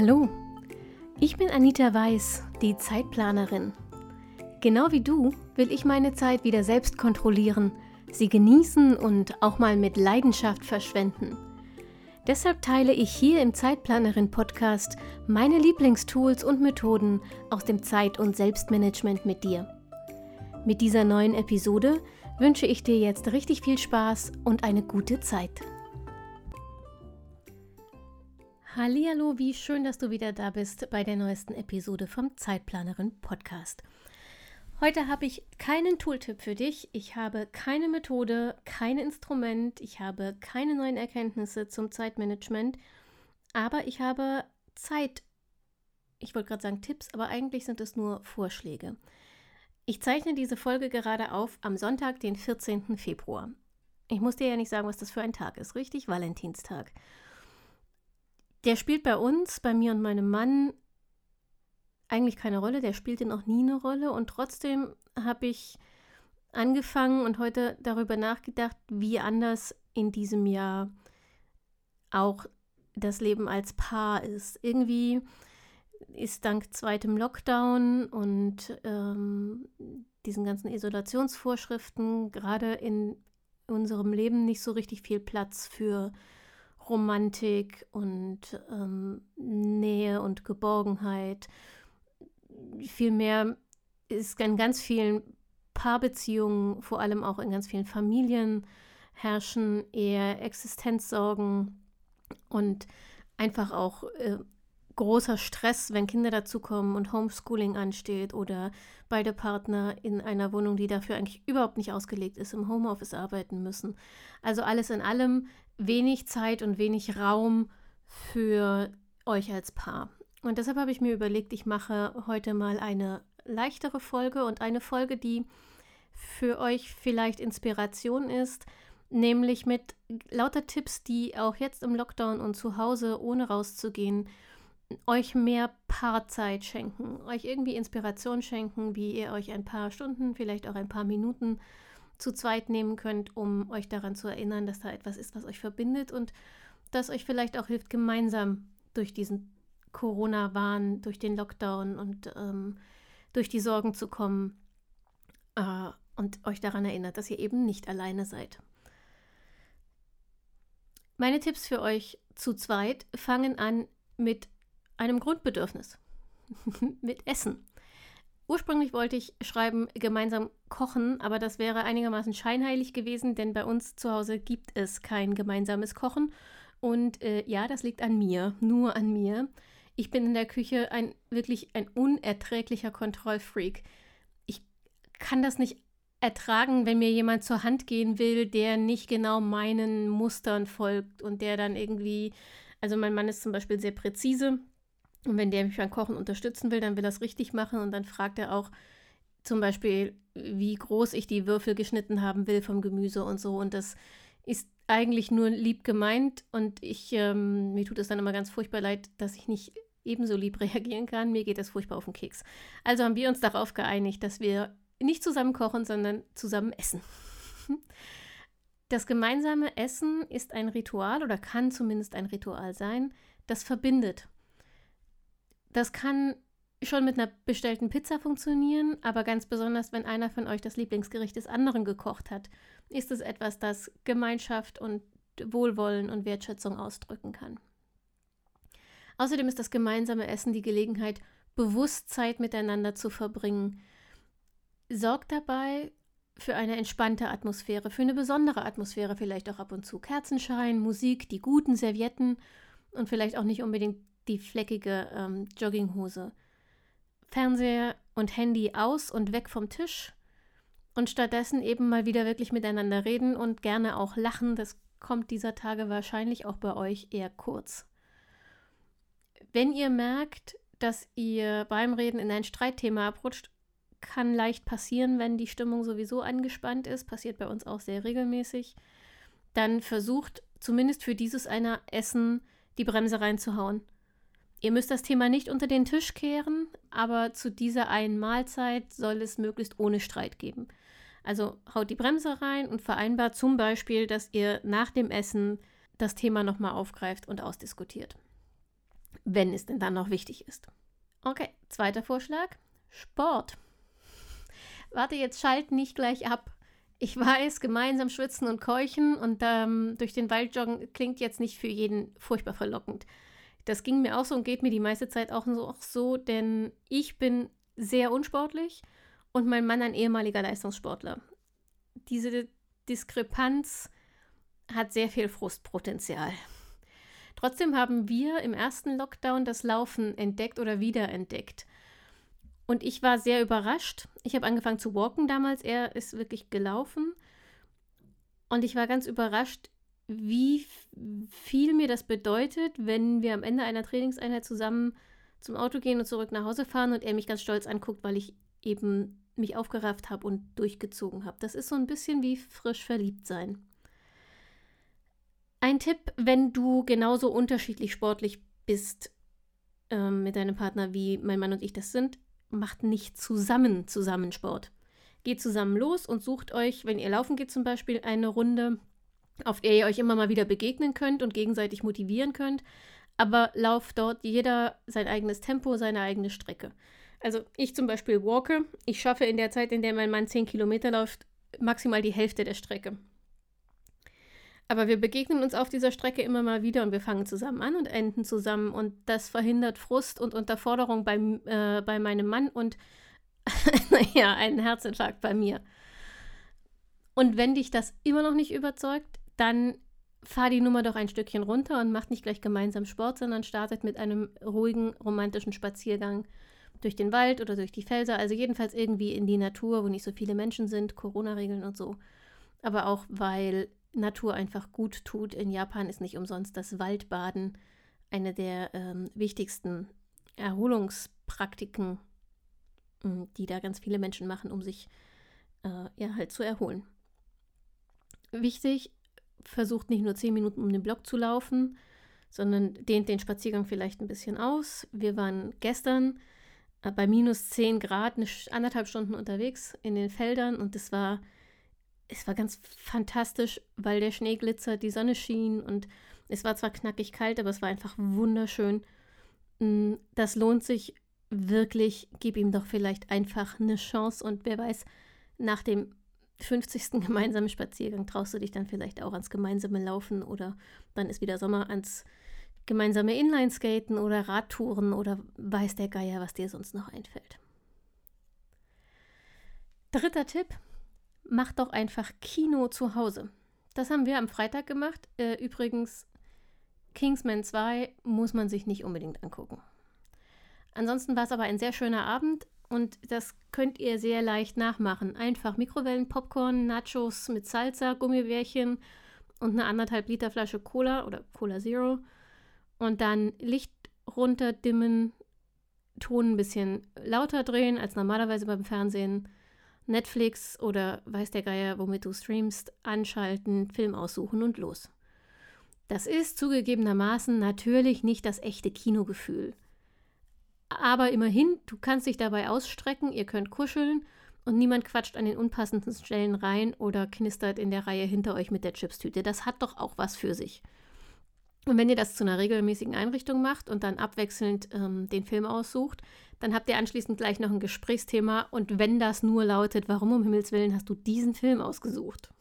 Hallo, ich bin Anita Weiß, die Zeitplanerin. Genau wie du will ich meine Zeit wieder selbst kontrollieren, sie genießen und auch mal mit Leidenschaft verschwenden. Deshalb teile ich hier im Zeitplanerin-Podcast meine Lieblingstools und Methoden aus dem Zeit- und Selbstmanagement mit dir. Mit dieser neuen Episode wünsche ich dir jetzt richtig viel Spaß und eine gute Zeit. Hallihallo, wie schön, dass du wieder da bist bei der neuesten Episode vom Zeitplanerin-Podcast. Heute habe ich keinen Tooltip für dich, ich habe keine Methode, kein Instrument, ich habe keine neuen Erkenntnisse zum Zeitmanagement, aber ich habe ich wollte gerade sagen Tipps, aber eigentlich sind es nur Vorschläge. Ich zeichne diese Folge gerade auf am Sonntag, den 14. Februar. Ich muss dir ja nicht sagen, was das für ein Tag ist, richtig? Valentinstag. Der spielt bei uns, bei mir und meinem Mann, eigentlich keine Rolle, der spielte noch nie eine Rolle und trotzdem habe ich angefangen und heute darüber nachgedacht, wie anders in diesem Jahr auch das Leben als Paar ist. Irgendwie ist dank zweitem Lockdown und diesen ganzen Isolationsvorschriften gerade in unserem Leben nicht so richtig viel Platz für Romantik und Nähe und Geborgenheit. Vielmehr ist in ganz vielen Paarbeziehungen, vor allem auch in ganz vielen Familien, herrschen eher Existenzsorgen und einfach auch großer Stress, wenn Kinder dazukommen und Homeschooling ansteht oder beide Partner in einer Wohnung, die dafür eigentlich überhaupt nicht ausgelegt ist, im Homeoffice arbeiten müssen. Also alles in allem wenig Zeit und wenig Raum für euch als Paar. Und deshalb habe ich mir überlegt, ich mache heute mal eine leichtere Folge und eine Folge, die für euch vielleicht Inspiration ist, nämlich mit lauter Tipps, die auch jetzt im Lockdown und zu Hause, ohne rauszugehen, euch mehr Paarzeit schenken, euch irgendwie Inspiration schenken, wie ihr euch ein paar Stunden, vielleicht auch ein paar Minuten zu zweit nehmen könnt, um euch daran zu erinnern, dass da etwas ist, was euch verbindet und das euch vielleicht auch hilft, gemeinsam durch diesen Corona-Wahn, durch den Lockdown und durch die Sorgen zu kommen und euch daran erinnert, dass ihr eben nicht alleine seid. Meine Tipps für euch zu zweit fangen an mit einem Grundbedürfnis, mit Essen. Ursprünglich wollte ich schreiben, gemeinsam kochen, aber das wäre einigermaßen scheinheilig gewesen, denn bei uns zu Hause gibt es kein gemeinsames Kochen. Und ja, das liegt an mir, nur an mir. Ich bin in der Küche wirklich ein unerträglicher Kontrollfreak. Ich kann das nicht ertragen, wenn mir jemand zur Hand gehen will, der nicht genau meinen Mustern folgt und der dann irgendwie, also mein Mann ist zum Beispiel sehr präzise. Und wenn der mich beim Kochen unterstützen will, dann will er es richtig machen und dann fragt er auch zum Beispiel, wie groß ich die Würfel geschnitten haben will vom Gemüse und so. Und das ist eigentlich nur lieb gemeint und mir tut es dann immer ganz furchtbar leid, dass ich nicht ebenso lieb reagieren kann. Mir geht das furchtbar auf den Keks. Also haben wir uns darauf geeinigt, dass wir nicht zusammen kochen, sondern zusammen essen. Das gemeinsame Essen ist ein Ritual oder kann zumindest ein Ritual sein, das verbindet. Das kann schon mit einer bestellten Pizza funktionieren, aber ganz besonders, wenn einer von euch das Lieblingsgericht des anderen gekocht hat, ist es etwas, das Gemeinschaft und Wohlwollen und Wertschätzung ausdrücken kann. Außerdem ist das gemeinsame Essen die Gelegenheit, bewusst Zeit miteinander zu verbringen. Sorgt dabei für eine entspannte Atmosphäre, für eine besondere Atmosphäre, vielleicht auch ab und zu Kerzenschein, Musik, die guten Servietten und vielleicht auch nicht unbedingt die fleckige Jogginghose. Fernseher und Handy aus und weg vom Tisch und stattdessen eben mal wieder wirklich miteinander reden und gerne auch lachen. Das kommt dieser Tage wahrscheinlich auch bei euch eher kurz. Wenn ihr merkt, dass ihr beim Reden in ein Streitthema abrutscht, kann leicht passieren, wenn die Stimmung sowieso angespannt ist, passiert bei uns auch sehr regelmäßig, dann versucht zumindest für dieses eine Essen die Bremse reinzuhauen. Ihr müsst das Thema nicht unter den Tisch kehren, aber zu dieser einen Mahlzeit soll es möglichst ohne Streit geben. Also haut die Bremse rein und vereinbart zum Beispiel, dass ihr nach dem Essen das Thema nochmal aufgreift und ausdiskutiert. wenn es denn dann noch wichtig ist. Okay, zweiter Vorschlag, Sport. Warte, jetzt schalt nicht gleich ab. Ich weiß, gemeinsam schwitzen und keuchen und durch den Wald joggen klingt jetzt nicht für jeden furchtbar verlockend. Das ging mir auch so und geht mir die meiste Zeit auch so, denn ich bin sehr unsportlich und mein Mann ein ehemaliger Leistungssportler. Diese Diskrepanz hat sehr viel Frustpotenzial. Trotzdem haben wir im ersten Lockdown das Laufen entdeckt oder wiederentdeckt. Und ich war sehr überrascht. Ich habe angefangen zu walken damals, er ist wirklich gelaufen. Und ich war ganz überrascht, wie viel mir das bedeutet, wenn wir am Ende einer Trainingseinheit zusammen zum Auto gehen und zurück nach Hause fahren und er mich ganz stolz anguckt, weil ich eben mich aufgerafft habe und durchgezogen habe. Das ist so ein bisschen wie frisch verliebt sein. Ein Tipp, wenn du genauso unterschiedlich sportlich bist mit deinem Partner, wie mein Mann und ich das sind, macht nicht zusammen Sport. Geht zusammen los und sucht euch, wenn ihr laufen geht zum Beispiel, eine Runde, auf der ihr euch immer mal wieder begegnen könnt und gegenseitig motivieren könnt. Aber lauft dort jeder sein eigenes Tempo, seine eigene Strecke. Also ich zum Beispiel walke. Ich schaffe in der Zeit, in der mein Mann 10 Kilometer läuft, maximal die Hälfte der Strecke. Aber wir begegnen uns auf dieser Strecke immer mal wieder und wir fangen zusammen an und enden zusammen. Und das verhindert Frust und Unterforderung bei meinem Mann und einen Herzinfarkt bei mir. Und wenn dich das immer noch nicht überzeugt, dann fahr die Nummer doch ein Stückchen runter und macht nicht gleich gemeinsam Sport, sondern startet mit einem ruhigen, romantischen Spaziergang durch den Wald oder durch die Felser. Also jedenfalls irgendwie in die Natur, wo nicht so viele Menschen sind, Corona-Regeln und so. Aber auch, weil Natur einfach gut tut. In Japan ist nicht umsonst das Waldbaden eine der wichtigsten Erholungspraktiken, die da ganz viele Menschen machen, um sich halt zu erholen. Wichtig, versucht nicht nur 10 Minuten um den Block zu laufen, sondern dehnt den Spaziergang vielleicht ein bisschen aus. Wir waren gestern bei minus 10 Grad 1,5 Stunden unterwegs in den Feldern und es war ganz fantastisch, weil der Schnee glitzert, die Sonne schien und es war zwar knackig kalt, aber es war einfach wunderschön. Das lohnt sich wirklich. Gib ihm doch vielleicht einfach eine Chance und wer weiß, nach dem 50. gemeinsamen Spaziergang traust du dich dann vielleicht auch ans gemeinsame Laufen oder dann ist wieder Sommer, ans gemeinsame Inlineskaten oder Radtouren oder weiß der Geier, was dir sonst noch einfällt. Dritter Tipp. Mach doch einfach Kino zu Hause. Das haben wir am Freitag gemacht. Übrigens, Kingsman 2 muss man sich nicht unbedingt angucken. Ansonsten war es aber ein sehr schöner Abend und das könnt ihr sehr leicht nachmachen. Einfach Mikrowellen-Popcorn, Nachos mit Salsa, Gummibärchen und eine 1,5 Liter Flasche Cola oder Cola Zero und dann Licht runterdimmen, Ton ein bisschen lauter drehen als normalerweise beim Fernsehen, Netflix oder weiß der Geier, womit du streamst, anschalten, Film aussuchen und los. Das ist zugegebenermaßen natürlich nicht das echte Kinogefühl. Aber immerhin, du kannst dich dabei ausstrecken, ihr könnt kuscheln und niemand quatscht an den unpassenden Stellen rein oder knistert in der Reihe hinter euch mit der Chipstüte. Das hat doch auch was für sich. Und wenn ihr das zu einer regelmäßigen Einrichtung macht und dann abwechselnd den Film aussucht, dann habt ihr anschließend gleich noch ein Gesprächsthema und wenn das nur lautet, warum um Himmels Willen hast du diesen Film ausgesucht?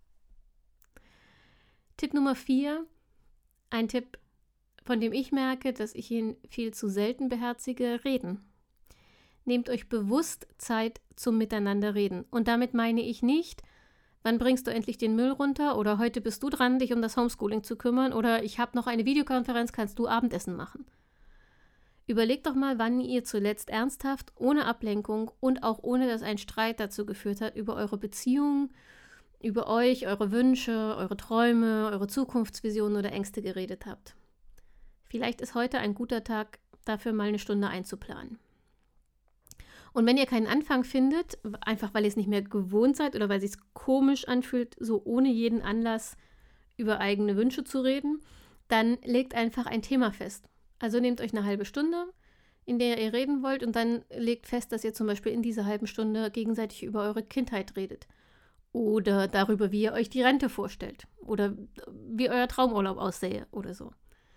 Tipp Nummer 4, ein Tipp, von dem ich merke, dass ich ihn viel zu selten beherzige, reden. Nehmt euch bewusst Zeit zum Miteinanderreden. Und damit meine ich nicht, wann bringst du endlich den Müll runter oder heute bist du dran, dich um das Homeschooling zu kümmern oder ich habe noch eine Videokonferenz, kannst du Abendessen machen. Überlegt doch mal, wann ihr zuletzt ernsthaft, ohne Ablenkung und auch ohne, dass ein Streit dazu geführt hat, über eure Beziehung, über euch, eure Wünsche, eure Träume, eure Zukunftsvisionen oder Ängste geredet habt. Vielleicht ist heute ein guter Tag, dafür mal eine Stunde einzuplanen. Und wenn ihr keinen Anfang findet, einfach weil ihr es nicht mehr gewohnt seid oder weil es sich komisch anfühlt, so ohne jeden Anlass über eigene Wünsche zu reden, dann legt einfach ein Thema fest. Also nehmt euch eine halbe Stunde, in der ihr reden wollt und dann legt fest, dass ihr zum Beispiel in dieser halben Stunde gegenseitig über eure Kindheit redet. Oder darüber, wie ihr euch die Rente vorstellt. Oder wie euer Traumurlaub aussähe oder so.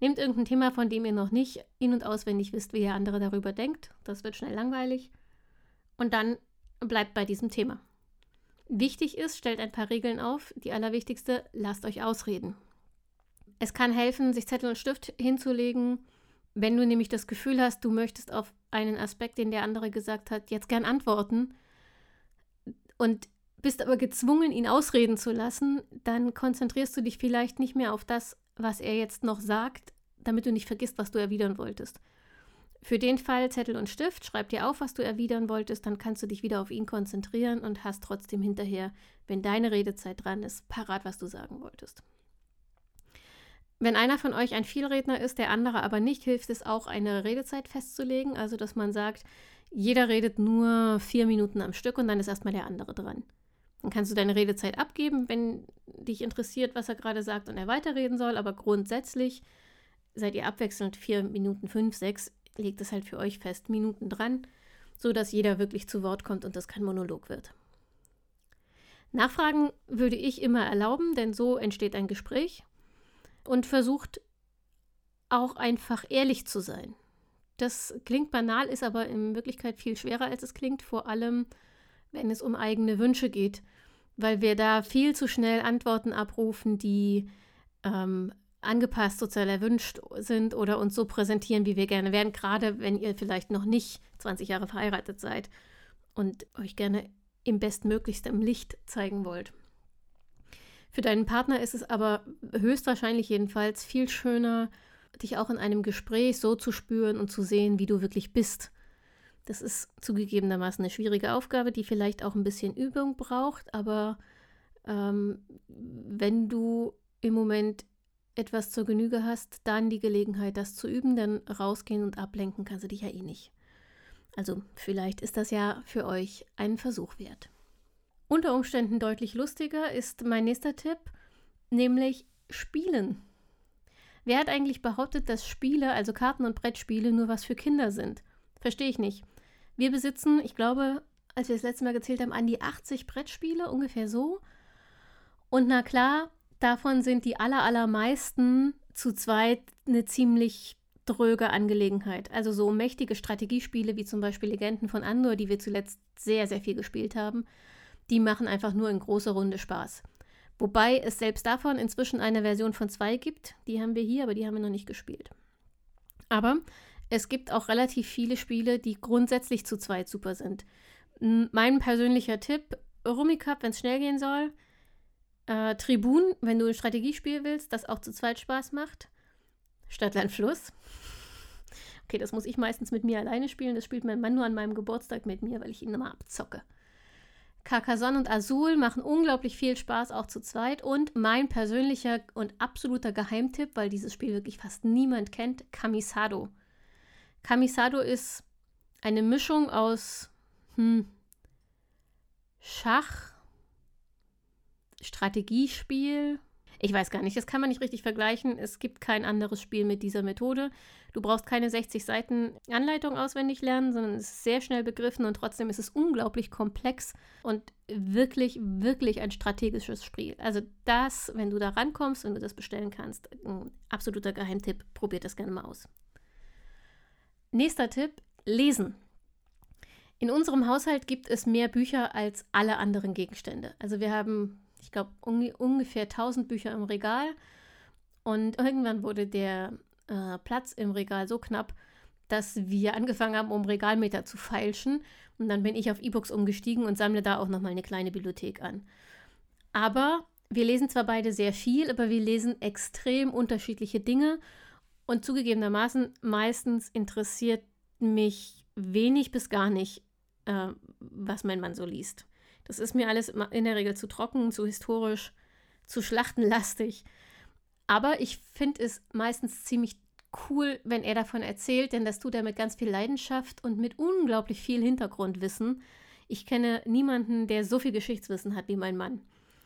Nehmt irgendein Thema, von dem ihr noch nicht in- und auswendig wisst, wie der andere darüber denkt. Das wird schnell langweilig. Und dann bleibt bei diesem Thema. Wichtig ist, stellt ein paar Regeln auf. Die allerwichtigste, lasst euch ausreden. Es kann helfen, sich Zettel und Stift hinzulegen, wenn du nämlich das Gefühl hast, du möchtest auf einen Aspekt, den der andere gesagt hat, jetzt gern antworten und bist aber gezwungen, ihn ausreden zu lassen, dann konzentrierst du dich vielleicht nicht mehr auf das, was er jetzt noch sagt, damit du nicht vergisst, was du erwidern wolltest. Für den Fall Zettel und Stift, schreib dir auf, was du erwidern wolltest, dann kannst du dich wieder auf ihn konzentrieren und hast trotzdem hinterher, wenn deine Redezeit dran ist, parat, was du sagen wolltest. Wenn einer von euch ein Vielredner ist, der andere aber nicht, hilft es auch, eine Redezeit festzulegen, also dass man sagt, jeder redet nur 4 Minuten am Stück und dann ist erstmal der andere dran. Dann kannst du deine Redezeit abgeben, wenn dich interessiert, was er gerade sagt und er weiterreden soll, aber grundsätzlich seid ihr abwechselnd 4 Minuten, 5, 6, legt es halt für euch fest, Minuten dran, sodass jeder wirklich zu Wort kommt und das kein Monolog wird. Nachfragen würde ich immer erlauben, denn so entsteht ein Gespräch und versucht auch einfach ehrlich zu sein. Das klingt banal, ist aber in Wirklichkeit viel schwerer, als es klingt, vor allem, wenn es um eigene Wünsche geht, weil wir da viel zu schnell Antworten abrufen, die angepasst sozial erwünscht sind oder uns so präsentieren, wie wir gerne wären, gerade wenn ihr vielleicht noch nicht 20 Jahre verheiratet seid und euch gerne im bestmöglichsten Licht zeigen wollt. Für deinen Partner ist es aber höchstwahrscheinlich jedenfalls viel schöner, dich auch in einem Gespräch so zu spüren und zu sehen, wie du wirklich bist. Das ist zugegebenermaßen eine schwierige Aufgabe, die vielleicht auch ein bisschen Übung braucht, aber wenn du im Moment etwas zur Genüge hast, dann die Gelegenheit, das zu üben, denn rausgehen und ablenken kannst du dich ja eh nicht. Also vielleicht ist das ja für euch einen Versuch wert. Unter Umständen deutlich lustiger ist mein nächster Tipp, nämlich Spielen. Wer hat eigentlich behauptet, dass Spiele, also Karten- und Brettspiele, nur was für Kinder sind? Verstehe ich nicht. Wir besitzen, ich glaube, als wir das letzte Mal gezählt haben, an die 80 Brettspiele, ungefähr so. Und na klar, davon sind die allermeisten zu zweit eine ziemlich dröge Angelegenheit. Also so mächtige Strategiespiele wie zum Beispiel Legenden von Andor, die wir zuletzt sehr, sehr viel gespielt haben, die machen einfach nur in großer Runde Spaß. Wobei es selbst davon inzwischen eine Version von 2 gibt. Die haben wir hier, aber die haben wir noch nicht gespielt. Aber es gibt auch relativ viele Spiele, die grundsätzlich zu zweit super sind. Mein persönlicher Tipp, Rummikub, wenn es schnell gehen soll. Tribun, wenn du ein Strategiespiel willst, das auch zu zweit Spaß macht. Stadt, Land, Fluss. Okay, das muss ich meistens mit mir alleine spielen. Das spielt mein Mann nur an meinem Geburtstag mit mir, weil ich ihn immer abzocke. Carcassonne und Azul machen unglaublich viel Spaß, auch zu zweit. Und mein persönlicher und absoluter Geheimtipp, weil dieses Spiel wirklich fast niemand kennt, Camisado. Camisado ist eine Mischung aus Schach, Strategiespiel. Ich weiß gar nicht, das kann man nicht richtig vergleichen. Es gibt kein anderes Spiel mit dieser Methode. Du brauchst keine 60 Seiten Anleitung auswendig lernen, sondern es ist sehr schnell begriffen und trotzdem ist es unglaublich komplex und wirklich, wirklich ein strategisches Spiel. Also das, wenn du da rankommst, wenn du das bestellen kannst, ein absoluter Geheimtipp, probiert das gerne mal aus. Nächster Tipp, lesen. In unserem Haushalt gibt es mehr Bücher als alle anderen Gegenstände. Also wir haben, ich glaube, ungefähr 1000 Bücher im Regal und irgendwann wurde der Platz im Regal so knapp, dass wir angefangen haben, um Regalmeter zu feilschen und dann bin ich auf E-Books umgestiegen und sammle da auch nochmal eine kleine Bibliothek an. Aber wir lesen zwar beide sehr viel, aber wir lesen extrem unterschiedliche Dinge und zugegebenermaßen meistens interessiert mich wenig bis gar nicht, was mein Mann so liest. Das ist mir alles in der Regel zu trocken, zu historisch, zu schlachtenlastig. Aber ich finde es meistens ziemlich cool, wenn er davon erzählt, denn das tut er mit ganz viel Leidenschaft und mit unglaublich viel Hintergrundwissen. Ich kenne niemanden, der so viel Geschichtswissen hat wie mein Mann.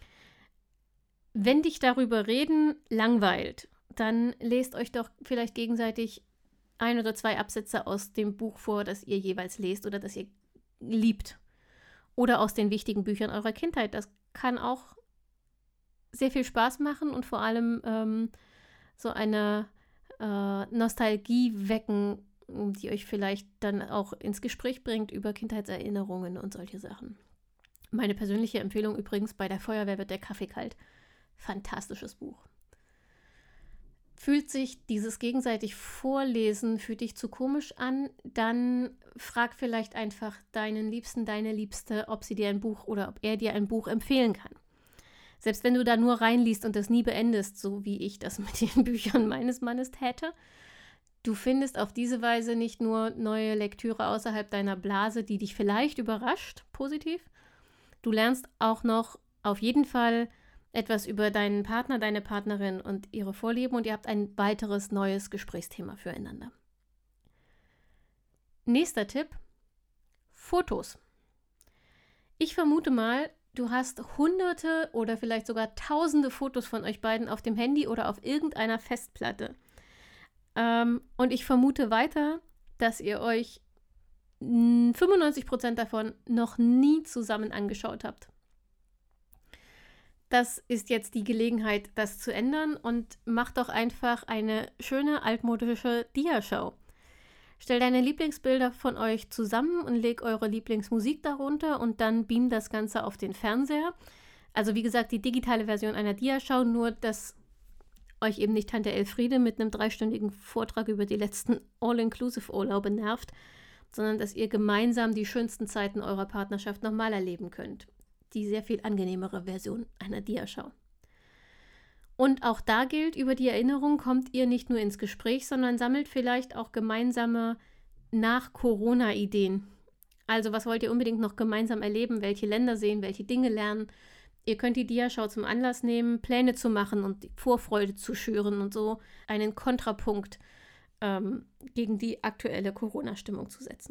Wenn dich darüber reden langweilt, dann lest euch doch vielleicht gegenseitig 1 oder 2 Absätze aus dem Buch vor, das ihr jeweils lest oder das ihr liebt. Oder aus den wichtigen Büchern eurer Kindheit. Das kann auch sehr viel Spaß machen und vor allem so eine Nostalgie wecken, die euch vielleicht dann auch ins Gespräch bringt über Kindheitserinnerungen und solche Sachen. Meine persönliche Empfehlung übrigens: Bei der Feuerwehr wird der Kaffee kalt. Fantastisches Buch. Fühlt sich dieses gegenseitig Vorlesen für dich zu komisch an, dann frag vielleicht einfach deinen Liebsten, deine Liebste, ob sie dir ein Buch oder ob er dir ein Buch empfehlen kann. Selbst wenn du da nur reinliest und das nie beendest, so wie ich das mit den Büchern meines Mannes täte, du findest auf diese Weise nicht nur neue Lektüre außerhalb deiner Blase, die dich vielleicht überrascht, positiv. Du lernst auch noch auf jeden Fall etwas über deinen Partner, deine Partnerin und ihre Vorlieben und ihr habt ein weiteres neues Gesprächsthema füreinander. Nächster Tipp: Fotos. Ich vermute mal, du hast hunderte oder vielleicht sogar tausende Fotos von euch beiden auf dem Handy oder auf irgendeiner Festplatte. Und ich vermute weiter, dass ihr euch 95% davon noch nie zusammen angeschaut habt. Das ist jetzt die Gelegenheit, das zu ändern, und mach doch einfach eine schöne altmodische Diashow. Stell deine Lieblingsbilder von euch zusammen und leg eure Lieblingsmusik darunter und dann beam das Ganze auf den Fernseher. Also wie gesagt, die digitale Version einer Diashow, nur dass euch eben nicht Tante Elfriede mit einem 3-stündigen Vortrag über die letzten All-Inclusive-Urlaube nervt, sondern dass ihr gemeinsam die schönsten Zeiten eurer Partnerschaft nochmal erleben könnt. Die sehr viel angenehmere Version einer Diashow. Und auch da gilt, über die Erinnerung kommt ihr nicht nur ins Gespräch, sondern sammelt vielleicht auch gemeinsame Nach-Corona-Ideen. Also was wollt ihr unbedingt noch gemeinsam erleben, welche Länder sehen, welche Dinge lernen. Ihr könnt die Diashow zum Anlass nehmen, Pläne zu machen und die Vorfreude zu schüren und so einen Kontrapunkt gegen die aktuelle Corona-Stimmung zu setzen.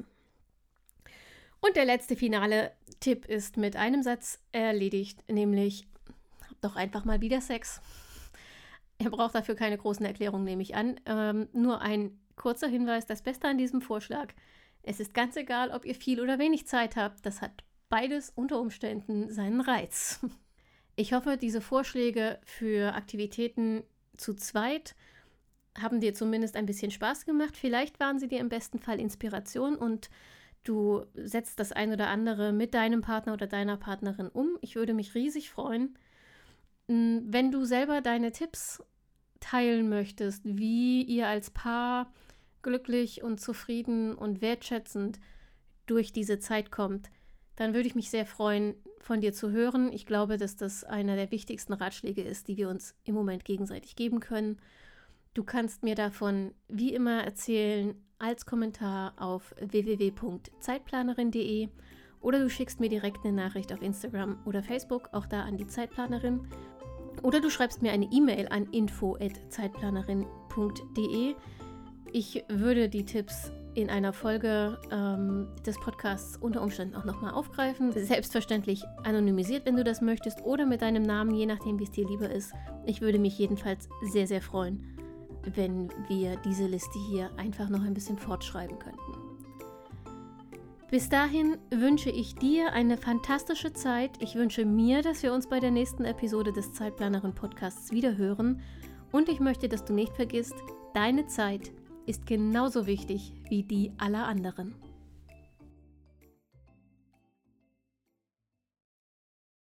Und der letzte finale Tipp ist mit einem Satz erledigt, nämlich: habt doch einfach mal wieder Sex. Ihr braucht dafür keine großen Erklärungen, nehme ich an. Nur ein kurzer Hinweis: Das Beste an diesem Vorschlag: Es ist ganz egal, ob ihr viel oder wenig Zeit habt. Das hat beides unter Umständen seinen Reiz. Ich hoffe, diese Vorschläge für Aktivitäten zu zweit haben dir zumindest ein bisschen Spaß gemacht. Vielleicht waren sie dir im besten Fall Inspiration und du setzt das ein oder andere mit deinem Partner oder deiner Partnerin um. Ich würde mich riesig freuen. Wenn du selber deine Tipps teilen möchtest, wie ihr als Paar glücklich und zufrieden und wertschätzend durch diese Zeit kommt, dann würde ich mich sehr freuen, von dir zu hören. Ich glaube, dass das einer der wichtigsten Ratschläge ist, die wir uns im Moment gegenseitig geben können. Du kannst mir davon wie immer erzählen als Kommentar auf www.zeitplanerin.de oder du schickst mir direkt eine Nachricht auf Instagram oder Facebook, auch da an die Zeitplanerin. Oder du schreibst mir eine E-Mail an info@zeitplanerin.de. Ich würde die Tipps in einer Folge des Podcasts unter Umständen auch nochmal aufgreifen. Selbstverständlich anonymisiert, wenn du das möchtest, oder mit deinem Namen, je nachdem, wie es dir lieber ist. Ich würde mich jedenfalls sehr, sehr freuen, wenn wir diese Liste hier einfach noch ein bisschen fortschreiben könnten. Bis dahin wünsche ich dir eine fantastische Zeit. Ich wünsche mir, dass wir uns bei der nächsten Episode des Zeitplanerin-Podcasts wiederhören. Und ich möchte, dass du nicht vergisst, deine Zeit ist genauso wichtig wie die aller anderen.